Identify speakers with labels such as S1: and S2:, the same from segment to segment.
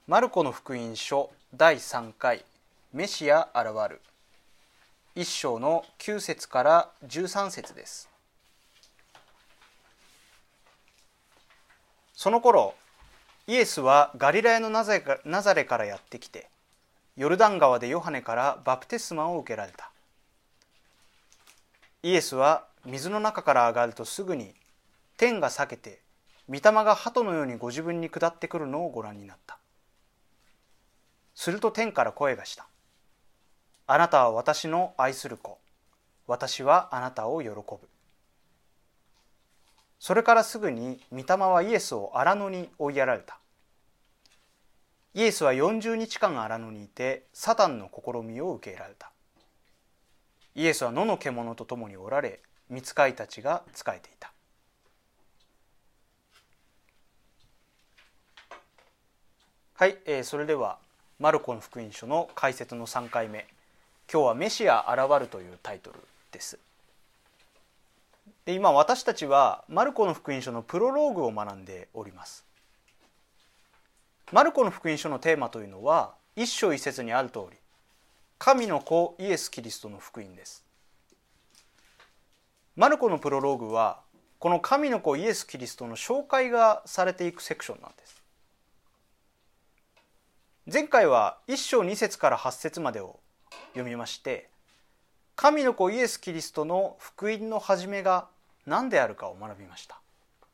S1: マルコの福音書第3回メシア現る1章の9節から13節です。その頃イエスはガリラヤのナザレからやってきて、ヨルダン川でヨハネからバプテスマを受けられた。イエスは水の中から上がるとすぐに天が裂けて、御霊が鳩のようにご自分に下ってくるのをご覧になった。すると天から声がした。あなたは私の愛する子。私はあなたを喜ぶ。それからすぐに御霊はイエスを荒野に追いやられた。イエスは40日間荒野にいて、サタンの試みを受けられた。イエスは野の獣と共におられ、御使いたちが仕えていた。はい、それではマルコの福音書の解説の3回目。今日はメシア現るというタイトルです。で、今私たちはマルコの福音書のプロローグを学んでおります。マルコの福音書のテーマというのは一章一節にある通り、神の子イエス・キリストの福音です。マルコのプロローグはこの神の子イエス・キリストの紹介がされていくセクションなんです。前回は1章2節から8節までを読みまして、神の子イエス・キリストの福音の始めが何であるかを学びました。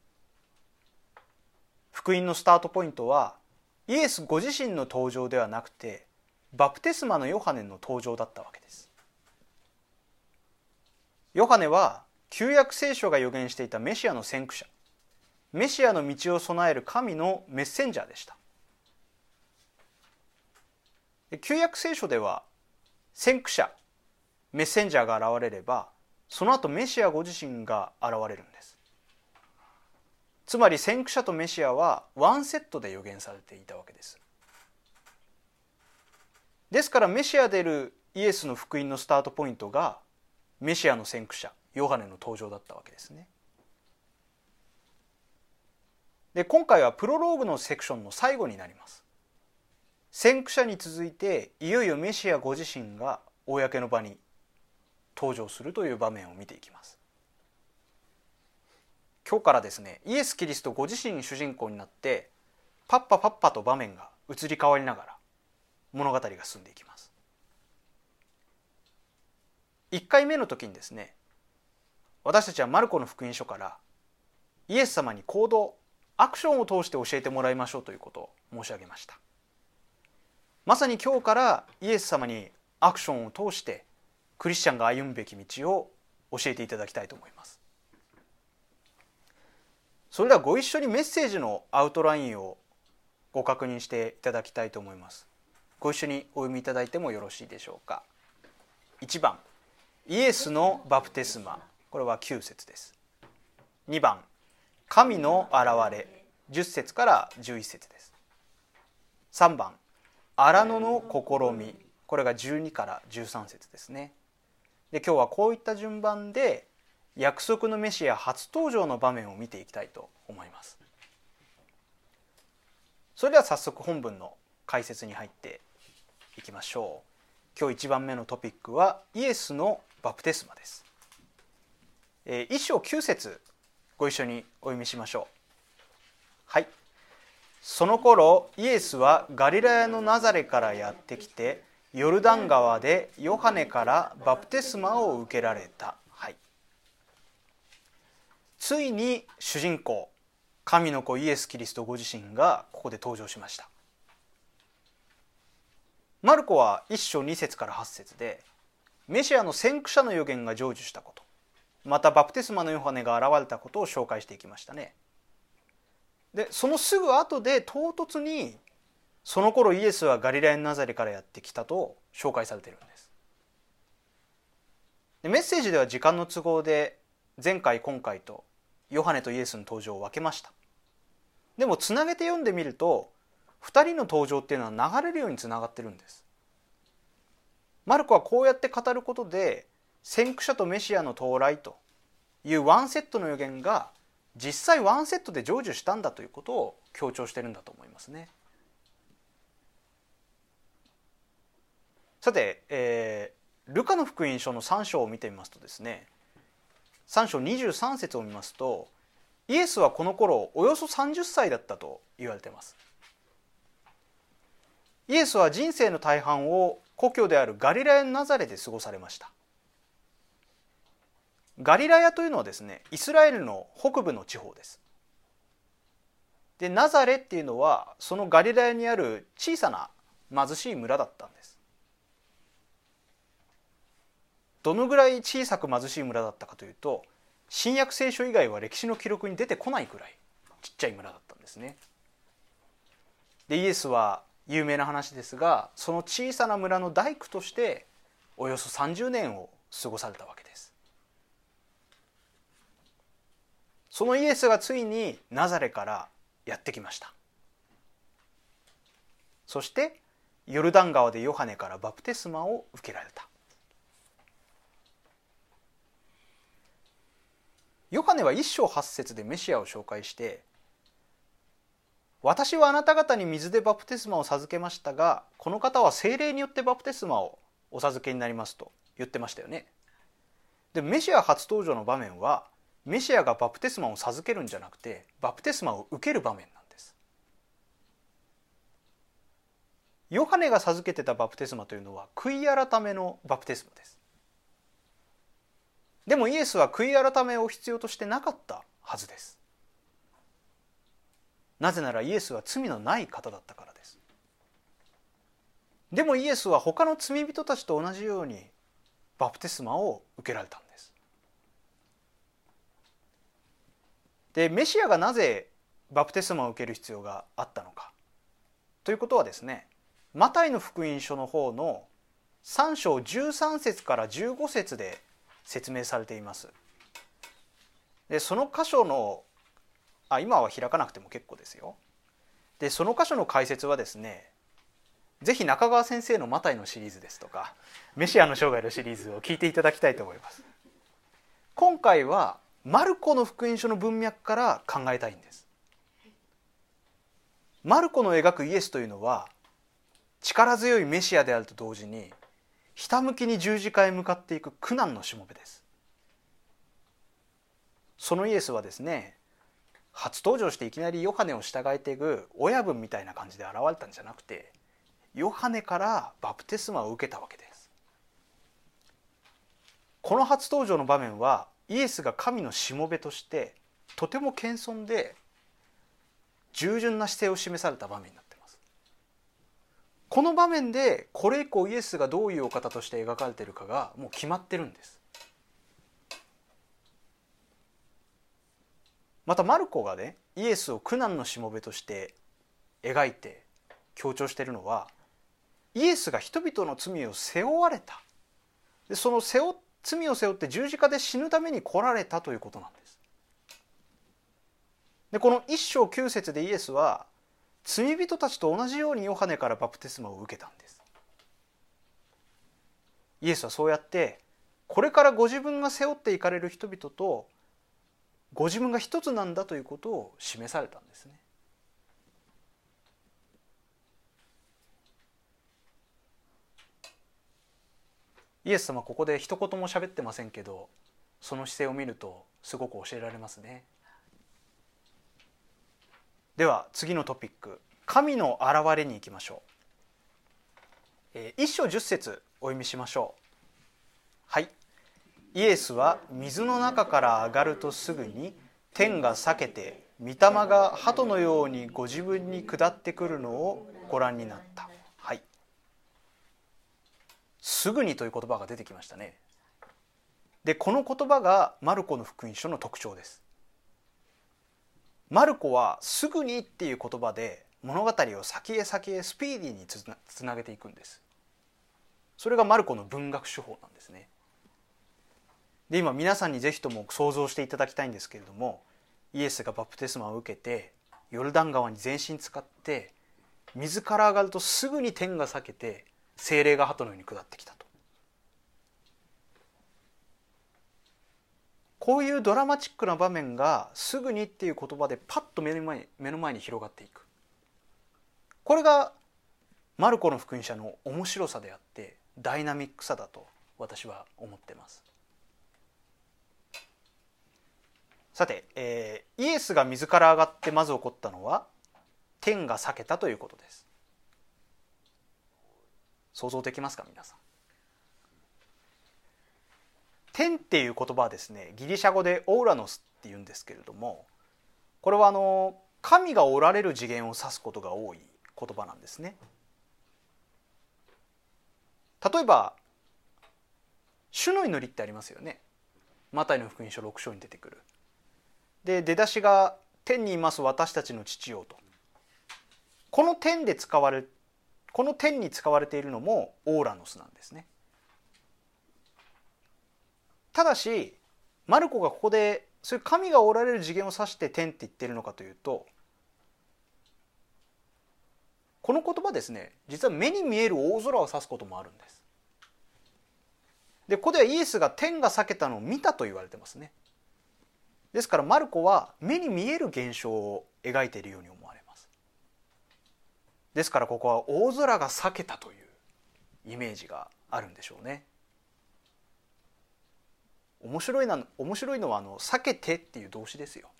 S1: 福音のスタートポイントはイエスご自身の登場ではなくて、バプテスマのヨハネの登場だったわけです。ヨハネは旧約聖書が予言していたメシアの先駆者、メシアの道を備える神のメッセンジャーでした。旧約聖書では先駆者、メッセンジャーが現れれば、その後メシアご自身が現れるんです。つまり先駆者とメシアはワンセットで予言されていたわけです。ですからメシアでいるイエスの福音のスタートポイントがメシアの先駆者ヨハネの登場だったわけですね。で、今回はプロローグのセクションの最後になります。先駆者に続いていよいよメシアご自身が公の場に登場するという場面を見ていきます。今日からですね、イエス・キリストご自身主人公になってパッパと場面が移り変わりながら物語が進んでいきます。1回目の時にですね、私たちはマルコの福音書からイエス様に行動、アクションを通して教えてもらいましょうということを申し上げました。まさに今日からイエス様にアクションを通してクリスチャンが歩むべき道を教えていただきたいと思います。それではご一緒にメッセージのアウトラインをご確認していただきたいと思います。ご一緒にお読みいただいてもよろしいでしょうか。1番、イエスのバプテスマ、これは9節です。2番、神の現れ、10節から11節です。3番、荒野の試み、これが12から13節ですね。で、今日はこういった順番で約束のメシア初登場の場面を見ていきたいと思います。それでは早速本文の解説に入っていきましょう。今日1番目のトピックはイエスのバプテスマです。1章9節ご一緒にお読みしましょう。はい。その頃イエスはガリラヤのナザレからやってきて、ヨルダン川でヨハネからバプテスマを受けられた。はい。ついに主人公、神の子イエス・キリストご自身がここで登場しました。マルコは1章2節から8節でメシアの先駆者の予言が成就したこと、またバプテスマのヨハネが現れたことを紹介していきましたね。で、そのすぐ後で唐突にその頃イエスはガリラヤのナザレからやってきたと紹介されているんです。で、メッセージでは時間の都合で前回今回とヨハネとイエスの登場を分けました。でもつなげて読んでみると2人の登場っていうのは流れるようにつながってるんです。マルコはこうやって語ることで先駆者とメシアの到来というワンセットの予言が実際ワンセットで成就したんだということを強調してるんだと思いますね。 さて、ルカの福音書の3章を見てみますとですね、3章23節を見ますと、イエスはこの頃およそ30歳だったと言われています。イエスは人生の大半を故郷であるガリラヤのナザレで過ごされました。ガリラヤというのはですね、イスラエルの北部の地方です。で、ナザレっていうのはそのガリラヤにある小さな貧しい村だったんです。どのぐらい小さく貧しい村だったかというと、新約聖書以外は歴史の記録に出てこないくらいちっちゃい村だったんですね。で、イエスは有名な話ですが、その小さな村の大工としておよそ30年を過ごされたわけです。そのイエスがついにナザレからやってきました。そしてヨルダン川でヨハネからバプテスマを受けられた。ヨハネは1章8節でメシアを紹介して、私はあなた方に水でバプテスマを授けましたが、この方は聖霊によってバプテスマをお授けになりますと言ってましたよね。で、メシア初登場の場面は、メシアがバプテスマを授けるんじゃなくて、バプテスマを受ける場面なんです。ヨハネが授けてたバプテスマというのは悔い改めのバプテスマです。でもイエスは悔い改めを必要としてなかったはずです。なぜならイエスは罪のない方だったからです。でもイエスは他の罪人たちと同じようにバプテスマを受けられたんです。で、メシアがなぜバプテスマを受ける必要があったのかということはですね、マタイの福音書の方の3章13節から15節で説明されています。で、その箇所の今は開かなくても結構ですよ。で、その箇所の解説はですね、ぜひ中川先生のマタイのシリーズですとかメシアの生涯のシリーズを聞いていただきたいと思います。今回はマルコの福音書の文脈から考えたいんです。マルコの描くイエスというのは力強いメシアであると同時に、ひたむきに十字架へ向かっていく苦難のしもべです。そのイエスはですね、初登場していきなりヨハネを従えていく親分みたいな感じで現れたんじゃなくて、ヨハネからバプテスマを受けたわけです。この初登場の場面はイエスが神のしもべとしてとても謙遜で従順な姿勢を示された場面になっています。この場面でこれ以降イエスがどういうお方として描かれているかがもう決まってるんです。またマルコがね、イエスを苦難のしもべとして描いて強調しているのは、イエスが人々の罪を背負われた。で、その罪を背負って十字架で死ぬために来られたということなんです。で、この1章9節でイエスは罪人たちと同じようにヨハネからバプテスマを受けたんです。イエスはそうやってこれからご自分が背負っていかれる人々とご自分が一つなんだということを示されたんですね。イエス様ここで一言も喋ってませんけど、その姿勢を見るとすごく教えられますね。では次のトピック、神の現れに行きましょう。1章10節お読みしましょう。はい。イエスは水の中から上がるとすぐに天が裂けて御霊が鳩のようにご自分に下ってくるのをご覧になった。はい。すぐにという言葉が出てきましたね。で、この言葉がマルコの福音書の特徴です。マルコはすぐにっていう言葉で物語を先へ先へスピーディーにつなげていくんです。それがマルコの文学手法なんですね。で、今皆さんにぜひとも想像していただきたいんですけれども、イエスがバプテスマを受けてヨルダン川に全身使って水から上がるとすぐに天が裂けて聖霊が鳩のように下ってきたと。こういうドラマチックな場面がすぐにっていう言葉でパッと目の前に広がっていく。これがマルコの福音書の面白さであって、 ダイナミックさだと私は思ってます。さて、イエスが水から上がってまず起こったのは天が裂けたということです。想像できますか皆さん。天っていう言葉はですね、ギリシャ語でオーラノスっていうんですけれども、これは神がおられる次元を指すことが多い言葉なんですね。例えば主の祈りってありますよね。マタイの福音書6章に出てくる。で、出だしが天にいます私たちの父よと。この天に使われているのもオーラノスなんですね。ただしマルコがここでそういう神がおられる次元を指して天って言ってるのかというと、この言葉ですね、実は目に見える大空を指すこともあるんです。で、ここではイエスが天が裂けたのを見たと言われてますね。ですからマルコは目に見える現象を描いているように思われます。ですからここは大空が裂けたというイメージがあるんでしょうね。面白いのは裂けてっていう動詞ですよ。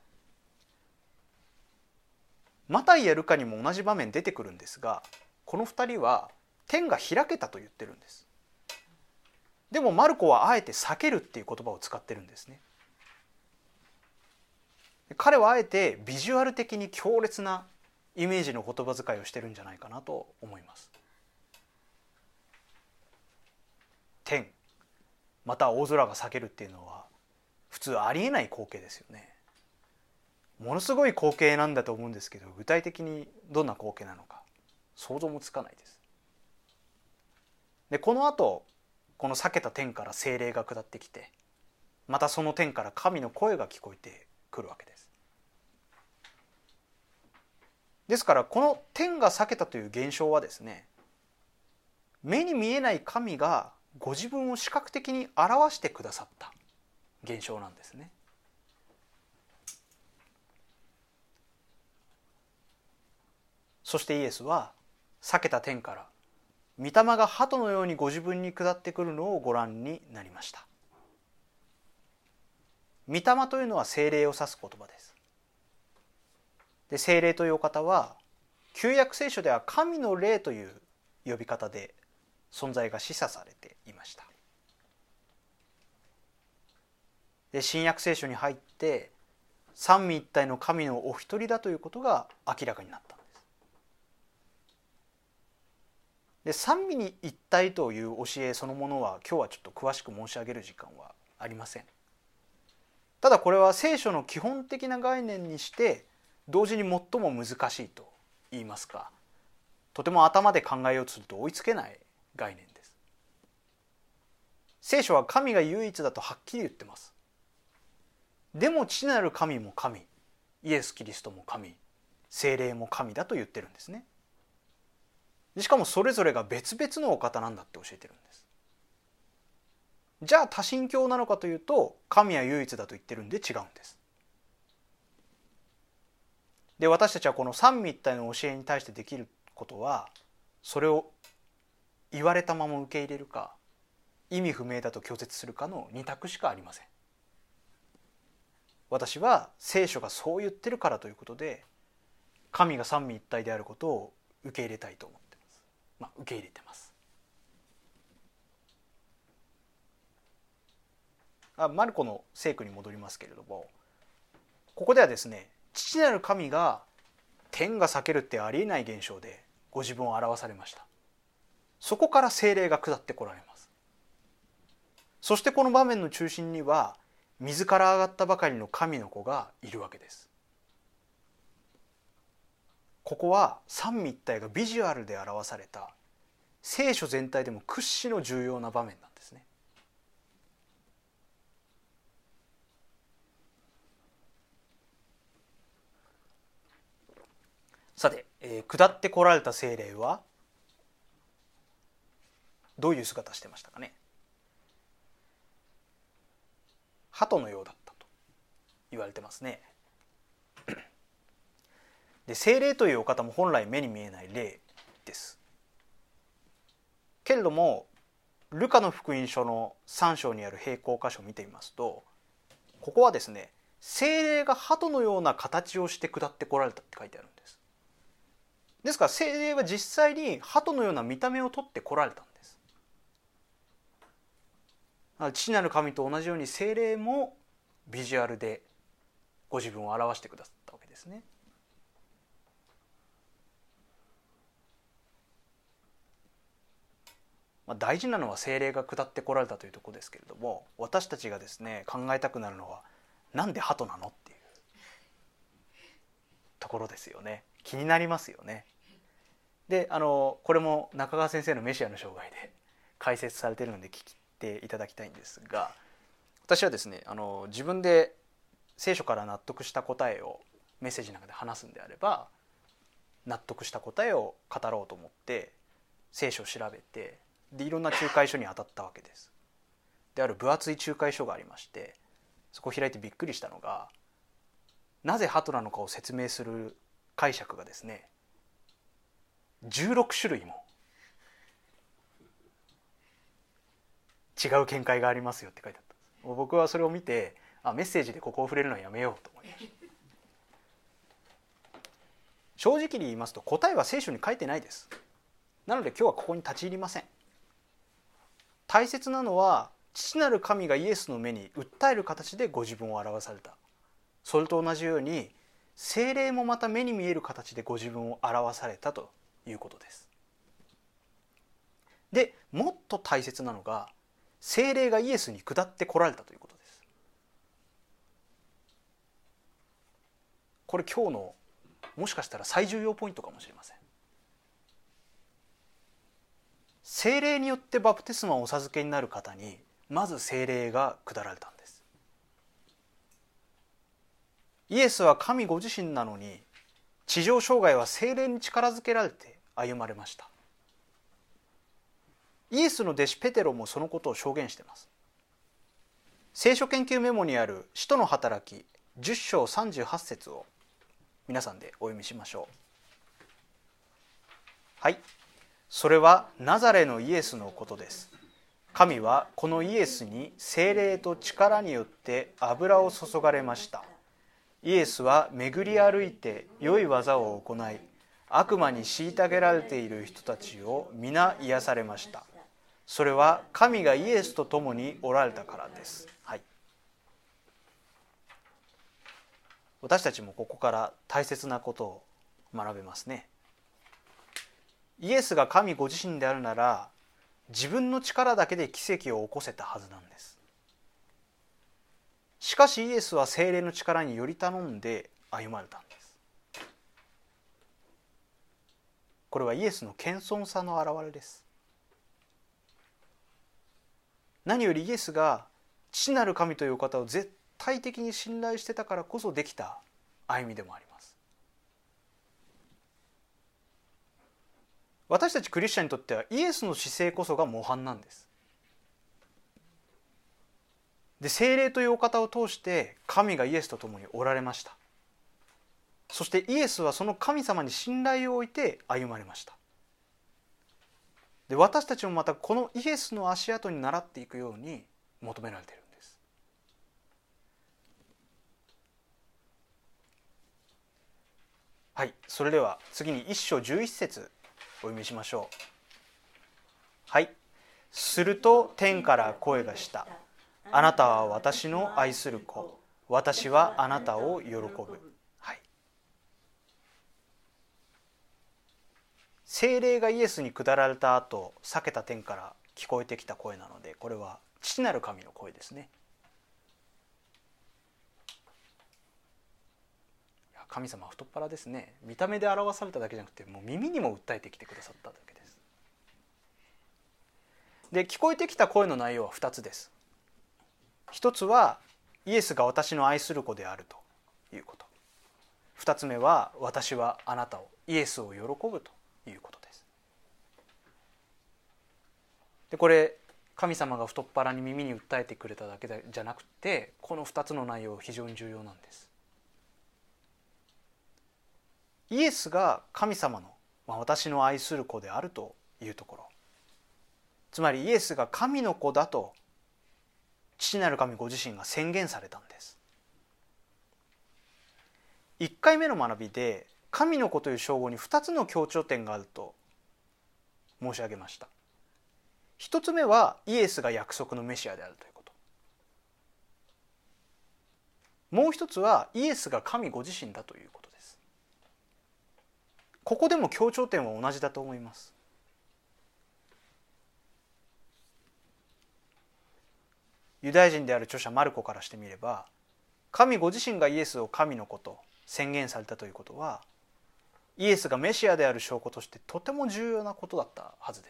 S1: マタイやルカにも同じ場面出てくるんですが、この2人は天が開けたと言ってるんです。でもマルコはあえて裂けるっていう言葉を使ってるんですね。彼はあえてビジュアル的に強烈なイメージの言葉遣いをしてるんじゃないかなと思います。天また大空が裂けるっていうのは普通ありえない光景ですよね。ものすごい光景なんだと思うんですけど、具体的にどんな光景なのか想像もつかないです。で、この後この裂けた天から聖霊が下ってきて、またその天から神の声が聞こえてくるわけです。ですからこの天が裂けたという現象はですね、目に見えない神がご自分を視覚的に表してくださった現象なんですね。そしてイエスは裂けた天から御霊が鳩のようにご自分に下ってくるのをご覧になりました。御霊というのは聖霊を指す言葉です。で、聖霊というお方は旧約聖書では神の霊という呼び方で存在が示唆されていました。で、新約聖書に入って三位一体の神のお一人だということが明らかになったんです。で、三位一体という教えそのものは今日はちょっと詳しく申し上げる時間はありません。ただこれは聖書の基本的な概念にして同時に最も難しいと言いますか、とても頭で考えようとすると追いつけない概念です。聖書は神が唯一だとはっきり言ってます。でも父なる神も神、イエス・キリストも神、聖霊も神だと言ってるんですね。しかもそれぞれが別々のお方なんだって教えてるんです。じゃあ多神教なのかというと、神は唯一だと言ってるんで違うんです。で、私たちはこの三位一体の教えに対してできることは、それを言われたまま受け入れるか、意味不明だと拒絶するかの二択しかありません。私は聖書がそう言ってるからということで、神が三位一体であることを受け入れたいと思ってます。受け入れてます。マルコの聖句に戻りますけれども、ここではですね、父なる神が天が裂けるってありえない現象でご自分を表されました。そこから聖霊が下ってこられます。そしてこの場面の中心には水から上がったばかりの神の子がいるわけです。ここは三位一体がビジュアルで表された聖書全体でも屈指の重要な場面なんですね。さて、下ってこられた聖霊はどういう姿してましたかね。鳩のようだったと言われてますね。で、聖霊というお方も本来目に見えない霊です。 けれどもルカの福音書の3章にある並行箇所を見てみますと、ここはですね、聖霊が鳩のような形をして下ってこられたって書いてあるんです。ですから聖霊は実際に鳩のような見た目をとってこられたんです。父なる神と同じように聖霊もビジュアルでご自分を表してくださったわけですね。大事なのは聖霊が下ってこられたというところですけれども、私たちがですね考えたくなるのは、なんで鳩なのっていうところですよね。気になりますよね。でこれも中川先生のメシアの生涯で解説されているので聞いていただきたいんですが、私はですね自分で聖書から納得した答えをメッセージの中で話すんであれば、納得した答えを語ろうと思って聖書を調べて、でいろんな仲介書に当たったわけです。である分厚い仲介書がありまして、そこを開いてびっくりしたのが、なぜ鳩なのかを説明する解釈がですね16種類も違う見解がありますよって書いてあったんです。僕はそれを見て、メッセージでここを触れるのはやめようと思いました。正直に言いますと答えは聖書に書いてないです。なので今日はここに立ち入りません。大切なのは父なる神がイエスの目に訴える形でご自分を表された。それと同じように聖霊もまた目に見える形でご自分を表されたということです。でもっと大切なのが聖霊がイエスに下ってこられたということです。これ今日のもしかしたら最重要ポイントかもしれません。聖霊によってバプテスマをお授けになる方にまず聖霊が下られたんです。イエスは神ご自身なのに地上生涯は聖霊に力づけられて歩まれました。イエスの弟子ペテロもそのことを証言しています。聖書研究メモにある使徒の働き10章38節を皆さんでお読みしましょう。はい。それはナザレのイエスのことです。神はこのイエスに聖霊と力によって油を注がれました。イエスは巡り歩いて良い技を行い、悪魔に虐げられている人たちを皆癒されました。それは神がイエスと共におられたからです。はい。私たちもここから大切なことを学べますね。イエスが神ご自身であるなら、自分の力だけで奇跡を起こせたはずなんです。しかしイエスは聖霊の力により頼んで歩まれたんです。これはイエスの謙遜さの表れです。何よりイエスが父なる神という方を絶対的に信頼してたからこそできた歩みでもあります。私たちクリスチャンにとってはイエスの姿勢こそが模範なんです。で、聖霊というお方を通して神がイエスと共におられました。そしてイエスはその神様に信頼を置いて歩まれました。で、私たちもまたこのイエスの足跡に倣っていくように求められているんです。はい、それでは次に1章11節お読みしましょう。はい。すると天から声がした。あなたは私の愛する子。私はあなたを喜ぶ。はい。聖霊がイエスに下られた後、裂けた天から聞こえてきた声なので、これは父なる神の声ですね。神様は太っ腹ですね。見た目で表されただけじゃなくて、もう耳にも訴えてきてくださっただけです。で、聞こえてきた声の内容は2つです。一つはイエスが私の愛する子であるということ。二つ目は私はあなたを、イエスを喜ぶということです。で、これ神様が太っ腹に耳に訴えてくれただけじゃなくて、この2つの内容非常に重要なんです。イエスが神様の、私の愛する子であるというところ、 つまりイエスが神の子だと父なる神ご自身が宣言されたんです。1回目の学びで神の子という称号に2つの強調点があると申し上げました。1つ目はイエスが約束のメシアであるということ。もう一つはイエスが神ご自身だということです。ここでも強調点は同じだと思います。ユダヤ人である著者マルコからしてみれば、神ご自身がイエスを神の子と宣言されたということは、イエスがメシアである証拠としてとても重要なことだったはずです。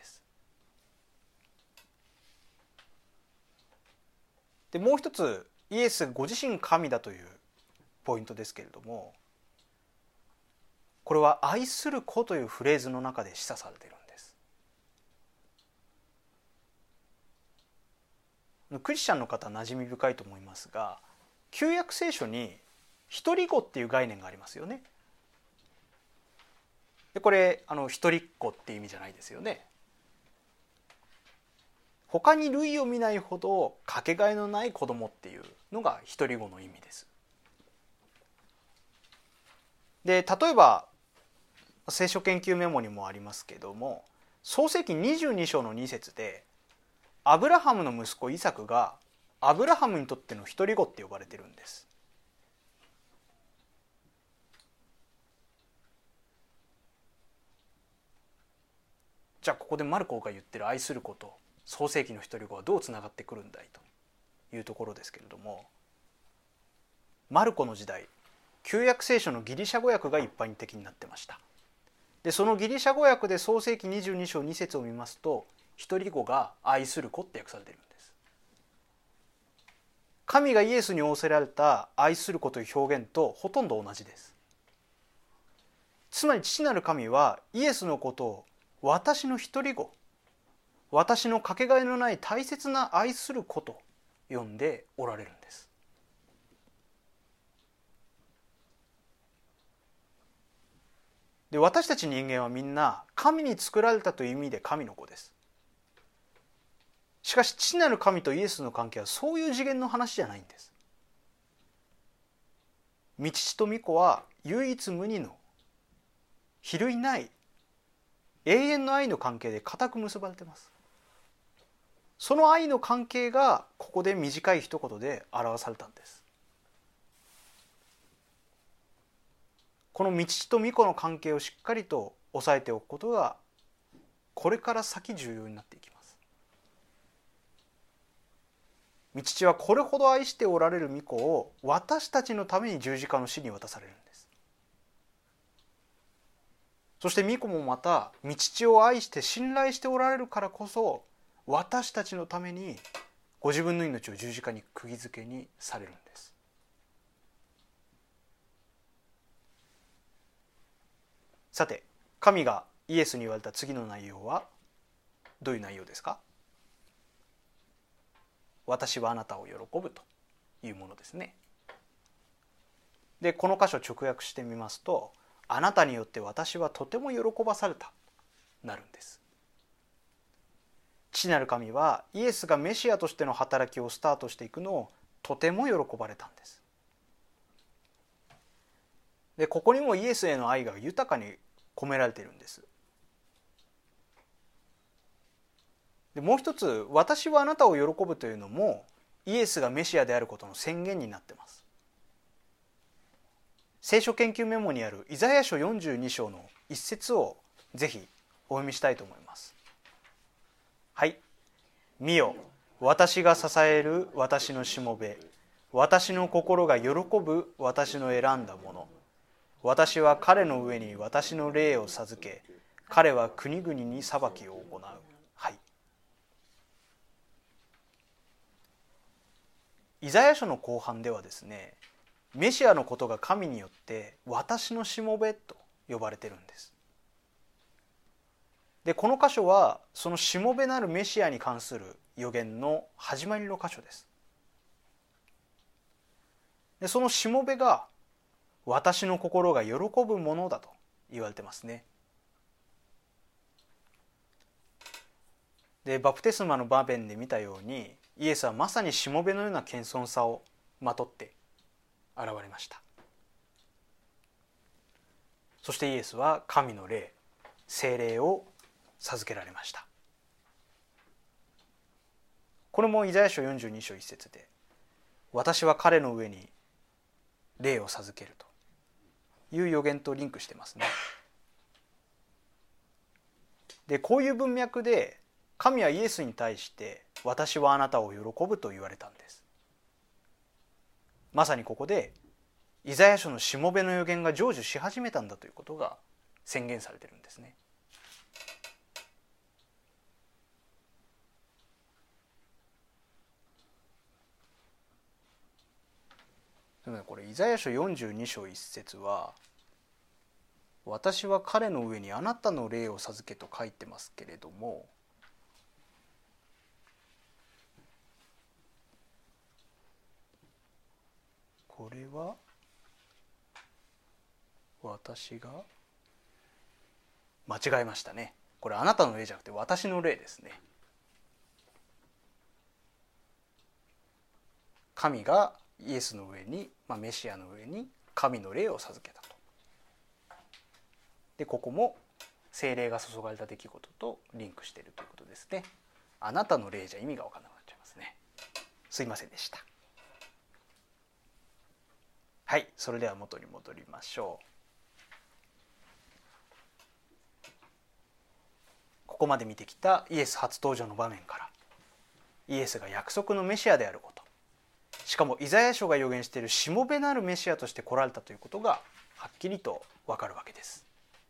S1: でもう一つ、イエスご自身神だというポイントですけれども、これは愛する子というフレーズの中で示唆されているんです。クリスチャンの方は馴染み深いと思いますが、旧約聖書に一人子っていう概念がありますよね。でこれ一人っ子っていう意味じゃないですよね。他に類を見ないほどかけがえのない子供っていうのが一人子の意味です。で例えば聖書研究メモにもありますけども、創世記22章の2節でアブラハムの息子イサクがアブラハムにとっての一人子って呼ばれてるんです。じゃあここでマルコが言ってる愛する子と創世記の一人子はどうつながってくるんだいというところですけれども、マルコの時代、旧約聖書のギリシャ語訳が一般的になってました。でそのギリシャ語訳で創世記22章2節を見ますと、一人子が愛する子って訳されているんです。神がイエスに仰せられた愛する子という表現とほとんど同じです。つまり父なる神はイエスのことを私の一人子、私のかけがえのない大切な愛する子と呼んでおられるんです。で私たち人間はみんな神に作られたという意味で神の子です。しかし父なる神とイエスの関係はそういう次元の話じゃないんです。御父と御子は唯一無二の比類ない永遠の愛の関係で固く結ばれています。その愛の関係がここで短い一言で表されたんです。この御父と御子の関係をしっかりと押さえておくことがこれから先重要になっていきます。御父はこれほど愛しておられる御子を私たちのために十字架の死に渡されるんです。そして御子もまた御父を愛して信頼しておられるからこそ、私たちのためにご自分の命を十字架に釘付けにされるんです。さて、神がイエスに言われた次の内容はどういう内容ですか？私はあなたを喜ぶというものですね。でこの箇所直訳してみますと、あなたによって私はとても喜ばされたなるんです。父なる神はイエスがメシアとしての働きをスタートしていくのをとても喜ばれたんです。でここにもイエスへの愛が豊かに込められているんです。でもう一つ、私はあなたを喜ぶというのもイエスがメシアであることの宣言になっています。聖書研究メモにあるイザヤ書42章の一節をぜひお読みしたいと思います。はい。見よ、私が支える私のしもべ、私の心が喜ぶ私の選んだもの。私は彼の上に私の霊を授け、彼は国々に裁きを行う。はい。イザヤ書の後半ではですね、メシアのことが神によって私のしもべと呼ばれているんです。でこの箇所はそのしもべなるメシアに関する予言の始まりの箇所です。でそのしもべが私の心が喜ぶものだと言われてますね。 でバプテスマの場面で見たように、イエスはまさにしもべのような謙遜さをまとって現れました。そしてイエスは神の霊、聖霊を授けられました。これもイザヤ書42章1節で、私は彼の上に霊を授けるという予言とリンクしてますね。でこういう文脈で神はイエスに対して私はあなたを喜ぶと言われたんです。まさにここでイザヤ書のしもべの予言が成就し始めたんだということが宣言されているんですね。これイザヤ書42章1節は、私は彼の上にあなたの霊を授けと書いてますけれども、これは私が間違えましたね。これあなたの霊じゃなくて私の霊ですね。神がイエスの上に、メシアの上に神の霊を授けたと。でここも聖霊が注がれた出来事とリンクしているということですね。あなたの霊じゃ意味が分からなくなっちゃいますね。すいませんでした。はい、それでは元に戻りましょう。ここまで見てきたイエス初登場の場面から、イエスが約束のメシアであること、しかもイザヤ書が予言しているしもべなるメシアとして来られたということがはっきりと分かるわけです。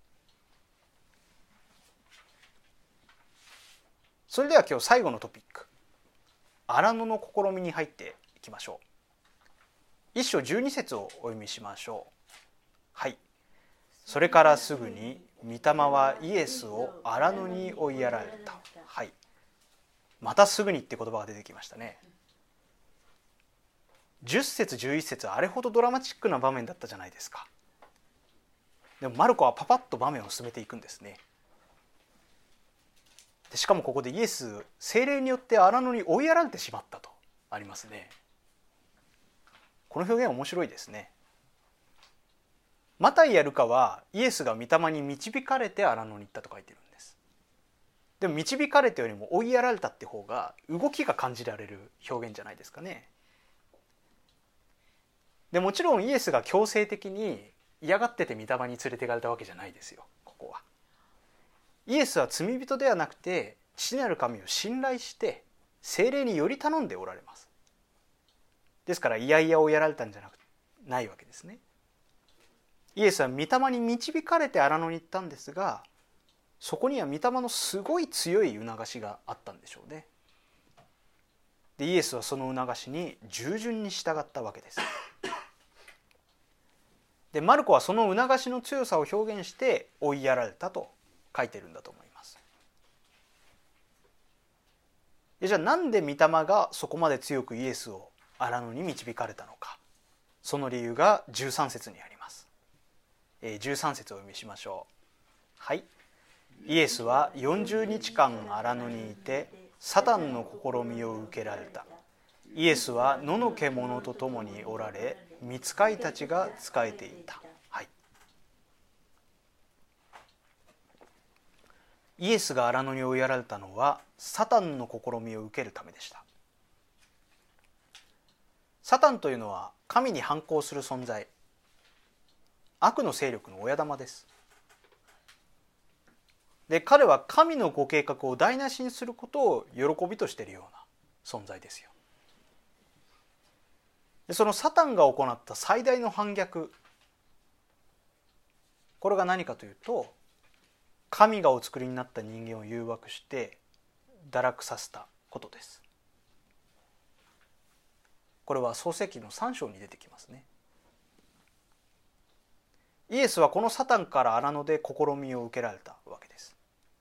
S1: それでは今日最後のトピック、荒野の試みに入っていきましょう。一章12節をお読みしましょう。はい。それからすぐに御霊はイエスを荒野に追いやられた。はい。またすぐにって言葉が出てきましたね。10節11節はあれほどドラマチックな場面だったじゃないですか。でもマルコはパパッと場面を進めていくんですね。でしかもここでイエス、聖霊によって荒野に追いやられてしまったとありますね。この表現面白いですね。マタイやルカはイエスが御霊に導かれて荒野に行ったと書いてるんです。でも導かれたよりも追いやられたって方が動きが感じられる表現じゃないですかね。でもちろんイエスが強制的に嫌がってて御霊に連れて行かれたわけじゃないですよ。ここはイエスは罪人ではなくて父なる神を信頼して聖霊により頼んでおられます。ですからいやいやをやられたんじゃないわけですね。イエスは御霊に導かれて荒野に行ったんですが、そこには御霊のすごい強い促しがあったんでしょうね。でイエスはその促しに従順に従ったわけです。でマルコはその促しの強さを表現して追いやられたと書いてるんだと思います。じゃあなんで御霊がそこまで強くイエスを荒野に導かれたのか、その理由が13節にあります。13節をお読みしましょう。はい。イエスは40日間荒野にいてサタンの試みを受けられた。イエスは野の獣と共におられ、御使いたちが仕えていた。はい。イエスが荒野に追いやられたのはサタンの試みを受けるためでした。サタンというのは神に反抗する存在、悪の勢力の親玉です。で彼は神のご計画を台無しにすることを喜びとしているような存在ですよ。でそのサタンが行った最大の反逆、これが何かというと、神がお作りになった人間を誘惑して堕落させたことです。これは創世記の3章に出てきますね。イエスはこのサタンから荒野で試みを受けられたわけです。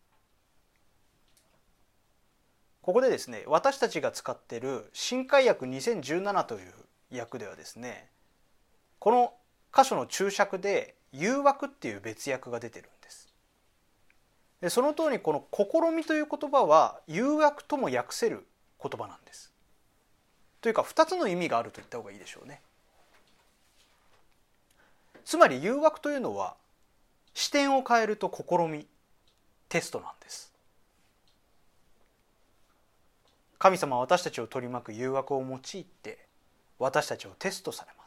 S1: ここでですね、私たちが使っている新海訳2017という訳ではですね、この箇所の注釈で誘惑っていう別訳が出てるんです。 でその通りこの試みという言葉は誘惑とも訳せる言葉なんです。というか2つの意味があると言った方がいいでしょうね。つまり誘惑というのは視点を変えると試み、テストなんです。神様は私たちを取り巻く誘惑を用いて私たちをテストされます。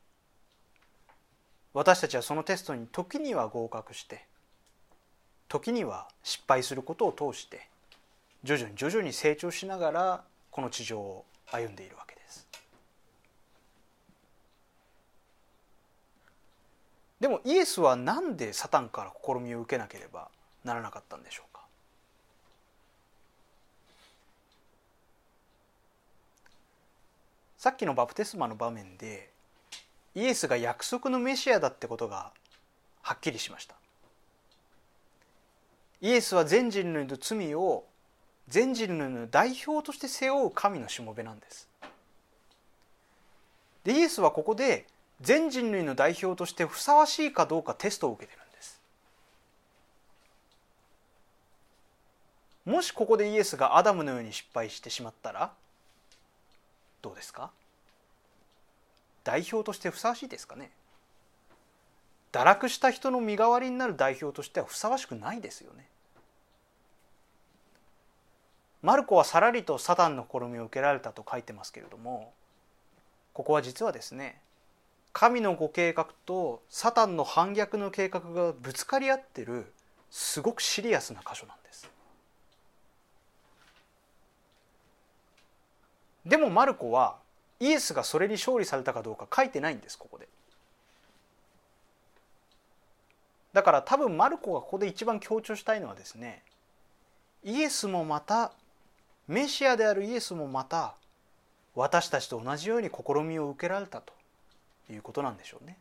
S1: 私たちはそのテストに時には合格して時には失敗することを通して徐々に成長しながらこの地上を歩んでいるわけです。でもイエスは何でサタンから試みを受けなければならなかったんでしょうか。さっきのバプテスマの場面でイエスが約束のメシアだってことがはっきりしました。イエスは全人類の罪を全人類の代表として背負う神のしもべなんです。でイエスはここで全人類の代表としてふさわしいかどうかテストを受けてるんです。もしここでイエスがアダムのように失敗してしまったらどうですか。代表としてふさわしいですかね。堕落した人の身代わりになる代表としてはふさわしくないですよね。マルコはさらりとサタンの試みを受けられたと書いてますけれども、ここは実はですね、神のご計画とサタンの反逆の計画がぶつかり合ってるすごくシリアスな箇所なんです。でもマルコはイエスがそれに勝利されたかどうか書いてないんです、ここで。だから多分マルコがここで一番強調したいのはですね、イエスもまたメシアであるイエスもまた私たちと同じように試みを受けられたということなんでしょうね。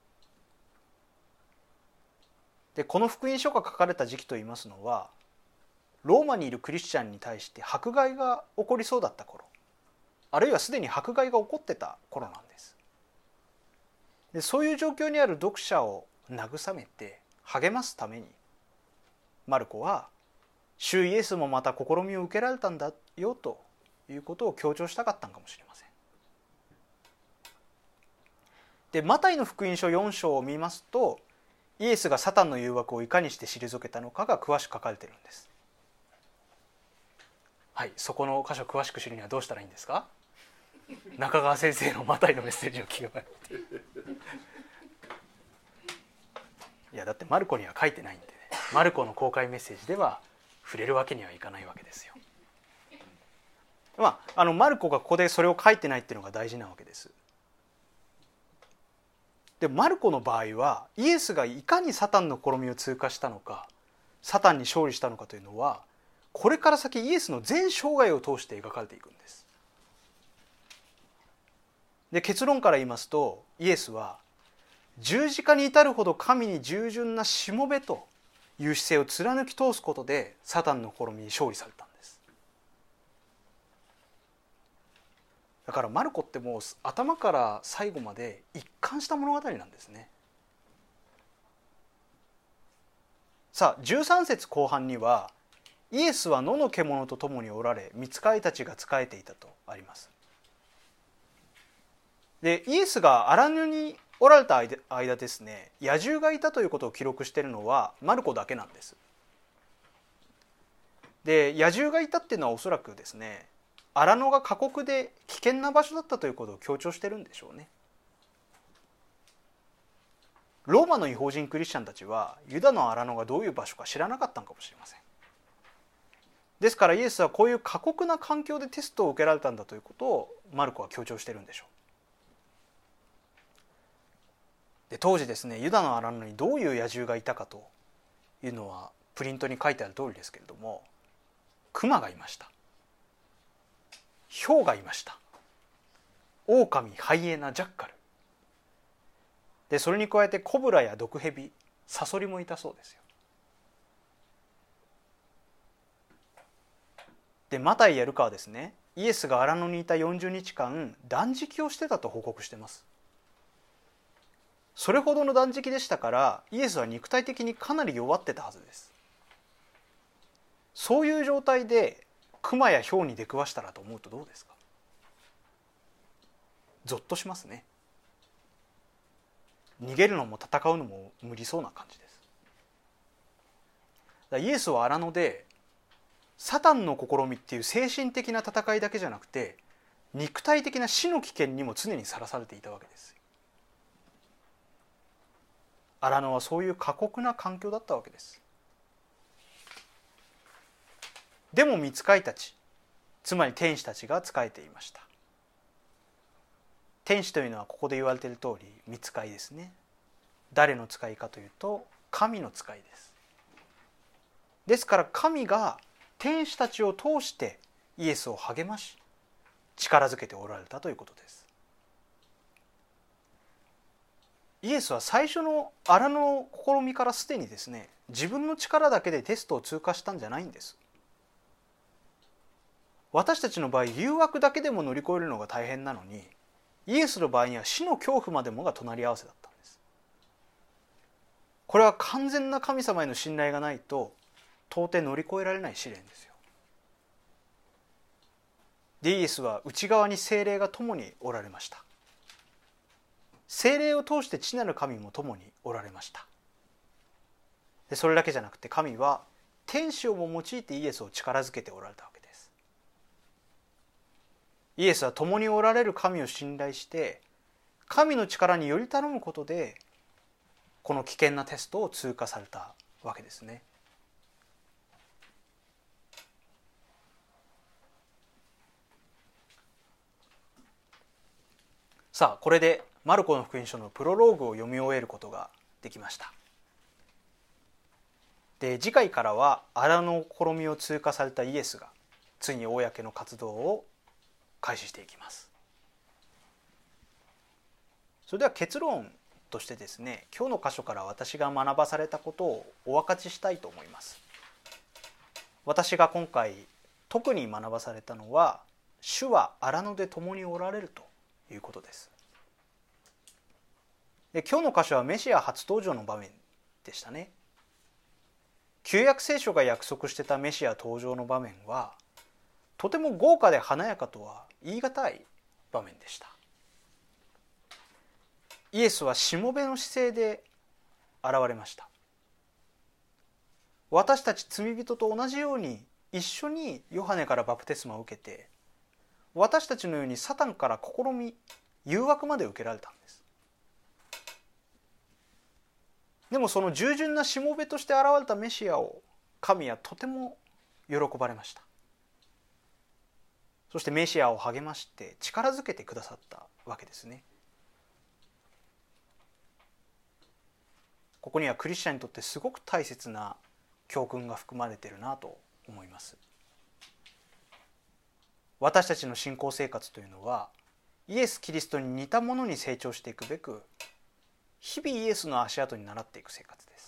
S1: でこの福音書が書かれた時期といいますのはローマにいるクリスチャンに対して迫害が起こりそうだった頃、あるいはすでに迫害が起こってた頃なんです。でそういう状況にある読者を慰めて励ますためにマルコは主イエスもまた試みを受けられたんだよということを強調したかったのかもしれません。でマタイの福音書4章を見ますとイエスがサタンの誘惑をいかにして退けたのかが詳しく書かれているんです。はい、そこの箇所詳しく知るにはどうしたらいいんですか。中川先生のマタイのメッセージを聞けばいやだってマルコには書いてないんでね、マルコの公開メッセージでは触れるわけにはいかないわけですよ。マルコがここでそれを書いてないっていうのが大事なわけです。でマルコの場合はイエスがいかにサタンの試みを通過したのか、サタンに勝利したのかというのはこれから先イエスの全生涯を通して描かれていくんです。で結論から言いますとイエスは十字架に至るほど神に従順なしもべという姿勢を貫き通すことでサタンの試みに勝利されたんです。だからマルコってもう頭から最後まで一貫した物語なんですね。さあ13節後半にはイエスは野の獣と共におられ御使いたちが仕えていたとあります。でイエスが荒野におられた間ですね、野獣がいたということを記録しているのはマルコだけなんです。で野獣がいたっていうのはおそらくですね、荒野が過酷で危険な場所だったということを強調してるんでしょうね。ローマの異邦人クリスチャンたちはユダの荒野がどういう場所か知らなかったのかもしれません。ですからイエスはこういう過酷な環境でテストを受けられたんだということをマルコは強調してるんでしょう。で当時ですね、ユダの荒野にどういう野獣がいたかというのはプリントに書いてある通りですけれども、クマがいました、ヒョウがいました、オオカミ、ハイエナ、ジャッカルで、それに加えてコブラや毒ヘビ、サソリもいたそうですよ。でマタイやルカはですね、イエスが荒野にいた40日間断食をしてたと報告しています。それほどの断食でしたからイエスは肉体的にかなり弱ってたはずです。 そういう状態で熊や豹に出くわしたらと思うとどうですか？ゾッとしますね。逃げるのも戦うのも無理そうな感じです。イエスは荒野でサタンの試みっていう精神的な戦いだけじゃなくて、肉体的な死の危険にも常にさらされていたわけです。荒野はそういう過酷な環境だったわけです。でも御使いたち、つまり天使たちが仕えていました。天使というのはここで言われている通り御使いですね。誰の使いかというと神の使いです。ですから神が天使たちを通してイエスを励まし力づけておられたということです。イエスは最初の荒野の試みからすでにですね、自分の力だけでテストを通過したんじゃないんです。私たちの場合、誘惑だけでも乗り越えるのが大変なのに、イエスの場合には死の恐怖までもが隣り合わせだったんです。これは完全な神様への信頼がないと到底乗り越えられない試練ですよ。でイエスは内側に聖霊が共におられました。聖霊を通して父なる神も共におられました。でそれだけじゃなくて神は天使をも用いてイエスを力づけておられたわけです。イエスは共におられる神を信頼して神の力により頼むことでこの危険なテストを通過されたわけですね。さあこれでマルコの福音書のプロローグを読み終えることができました。で次回からは荒野の試みを通過されたイエスがついに公の活動を開始していきます。それでは結論としてですね、今日の箇所から私が学ばされたことをお分かちしたいと思います。私が今回特に学ばされたのは、主は荒野で共におられるということです。で今日の箇所はメシア初登場の場面でしたね。旧約聖書が約束してたメシア登場の場面はとても豪華で華やかとは言い難い場面でした。イエスはしもべの姿勢で現れました。私たち罪人と同じように一緒にヨハネからバプテスマを受けて、私たちのようにサタンから試み誘惑まで受けられたんです。でもその従順なしもべとして現れたメシアを神はとても喜ばれました。そしてメシアを励まして力づけてくださったわけですね。ここにはクリスチャンにとってすごく大切な教訓が含まれているなと思います。私たちの信仰生活というのはイエス・キリストに似たものに成長していくべく日々イエスの足跡に倣っていく生活です。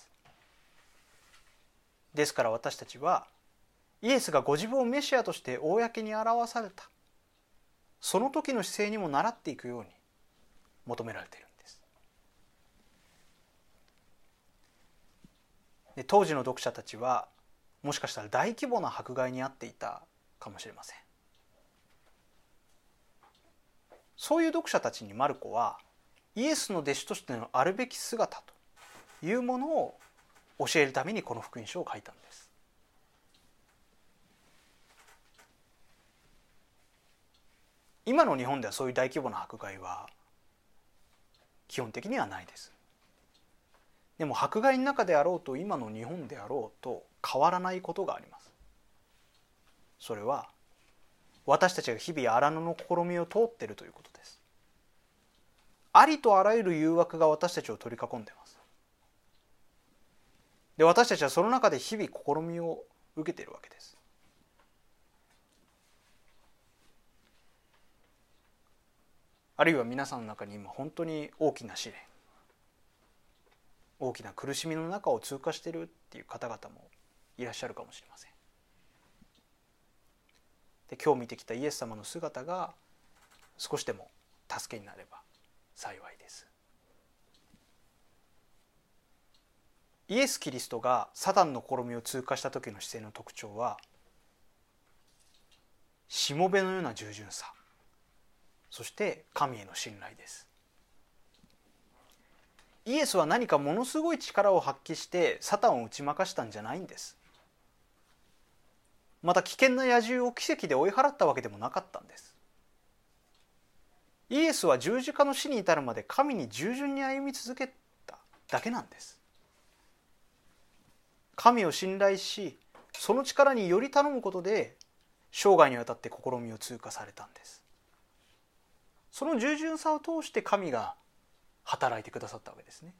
S1: ですから私たちはイエスがご自分をメシアとして公に表されたその時の姿勢にも倣っていくように求められているんです。で当時の読者たちはもしかしたら大規模な迫害に遭っていたかもしれません。そういう読者たちにマルコはイエスの弟子としてのあるべき姿というものを教えるためにこの福音書を書いたんです。今の日本ではそういう大規模な迫害は基本的にはないです。でも迫害の中であろうと今の日本であろうと変わらないことがあります。それは私たちが日々荒野の試みを通っているということです。ありとあらゆる誘惑が私たちを取り囲んでいます。で私たちはその中で日々試みを受けているわけです。あるいは皆さんの中に今本当に大きな試練、大きな苦しみの中を通過しているっていう方々もいらっしゃるかもしれません。で今日見てきたイエス様の姿が少しでも助けになれば幸いです。 イエス・キリストがサタンの試みを通過した時の姿勢の特徴は、しもべのような従順さ、そして神への信頼です。イエスは何かものすごい力を発揮してサタンを打ち負かしたんじゃないんです。また危険な野獣を奇跡で追い払ったわけでもなかったんです。イエスは十字架の死に至るまで神に従順に歩み続けただけなんです。神を信頼し、その力により頼むことで生涯にわたって試みを通過されたんです。その従順さを通して神が働いてくださったわけですね。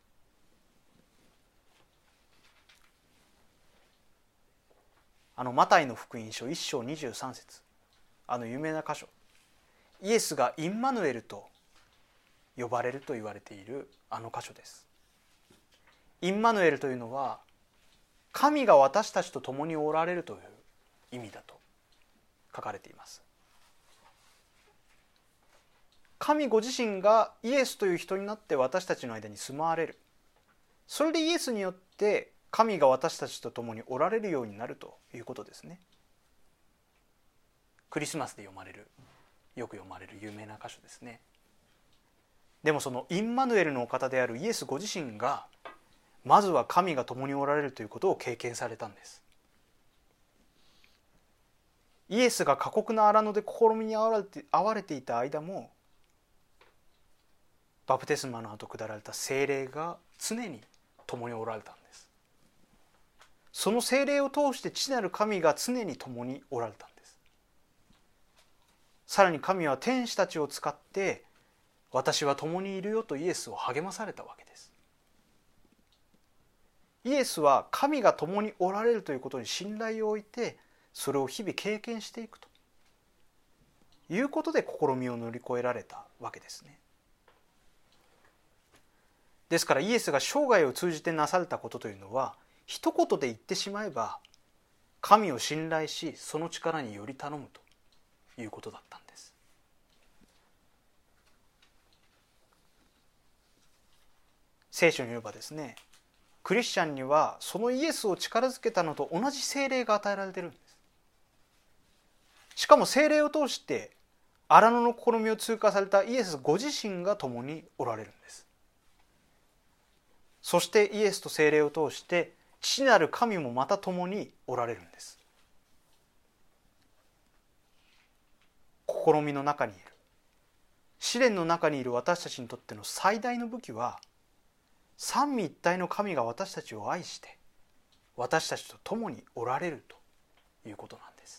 S1: マタイの福音書1章23節、有名な箇所、イエスがインマヌエルと呼ばれると言われている箇所です。インマヌエルというのは、神が私たちと共におられるという意味だと書かれています。神ご自身がイエスという人になって私たちの間に住まわれる。それでイエスによって神が私たちと共におられるようになるということですね。クリスマスでよく読まれる有名な箇所ですね。でもそのインマヌエルのお方であるイエスご自身が、まずは神が共におられるということを経験されたんです。イエスが過酷な荒野で試みに遭われていた間も、バプテスマの後下られた聖霊が常に共におられたんです。その聖霊を通して父なる神が常に共におられたんです。さらに神は天使たちを使って、私は共にいるよとイエスを励まされたわけです。イエスは神が共におられるということに信頼を置いて、それを日々経験していくということで試みを乗り越えられたわけですね。ですからイエスが生涯を通じてなされたことというのは、一言で言ってしまえば、神を信頼し、その力により頼むということだったんです。聖書によればですね、クリスチャンにはそのイエスを力づけたのと同じ聖霊が与えられているんです。しかも聖霊を通して荒野の試みを通過されたイエスご自身が共におられるんです。そしてイエスと聖霊を通して父なる神もまた共におられるんです。試みの中にいる、試練の中にいる私たちにとっての最大の武器は、三位一体の神が私たちを愛して私たちと共におられるということなんです。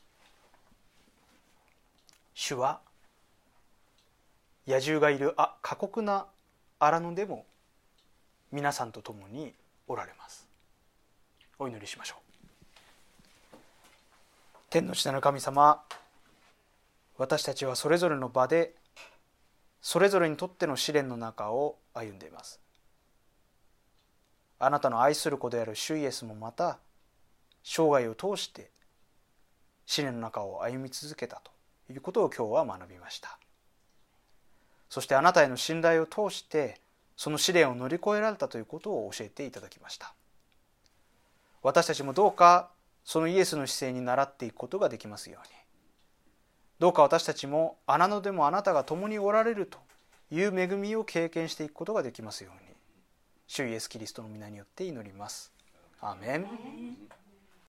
S1: 主は野獣がいる過酷な荒野でも皆さんと共におられます。お祈りしましょう。天の父なる神様、私たちはそれぞれの場でそれぞれにとっての試練の中を歩んでいます。あなたの愛する子である主イエスもまた生涯を通して試練の中を歩み続けたということを今日は学びました。そしてあなたへの信頼を通してその試練を乗り越えられたということを教えていただきました。私たちもどうかそのイエスの姿勢に倣っていくことができますように、どうか私たちも荒野でもあなたが共におられるという恵みを経験していくことができますように、主イエスキリストの皆によって祈ります。アーメン。